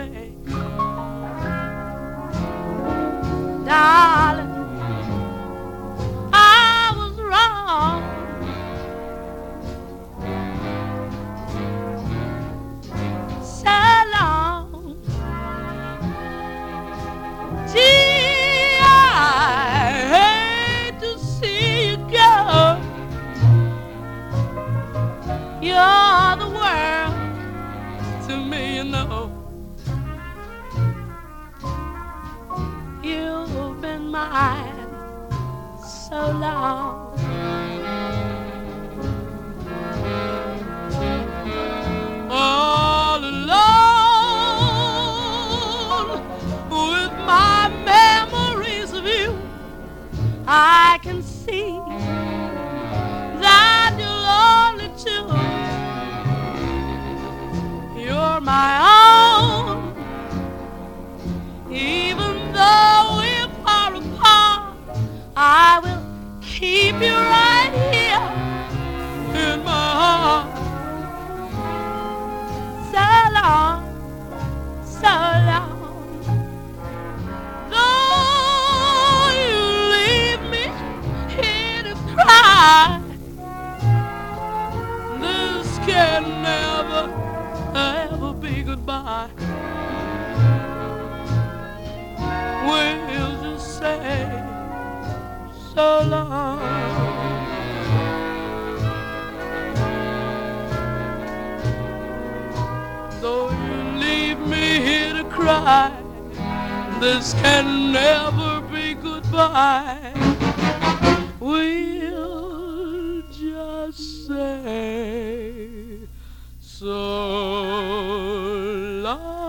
say, darling, I was wrong. So long. Gee, I hate to see you go. You're the world to me, you know. You've been mine so long. All alone with my memories of you, I can see that you're only two. You're my own, even though we're far apart. I will keep you right here in my heart. So long, so long. Though you leave me here to cry, this can never, ever be goodbye. We'll just say so long. Though you leave me here to cry, this can never be goodbye. We'll just say so long.